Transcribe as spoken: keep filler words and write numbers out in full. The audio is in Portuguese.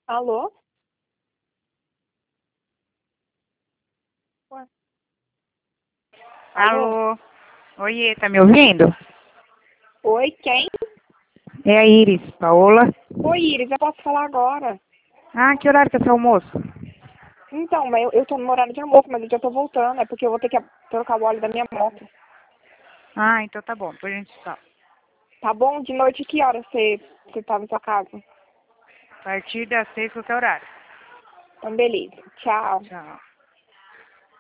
Alô? Ué. Alô? Alô? Oiê, tá me ouvindo? Oi, quem? É a Iris, Paola. Oi, Iris, eu posso falar agora. Ah, que horário que é seu almoço? Então, mas eu, eu tô no horário de almoço, mas eu já tô voltando. É porque eu vou ter que a- trocar o óleo da minha moto. Ah, então tá bom, depois a gente fala. Tá bom? De noite, que hora você, você tá na sua casa? A partir das seis, qualquer horário. Então, beleza. Tchau. Tchau.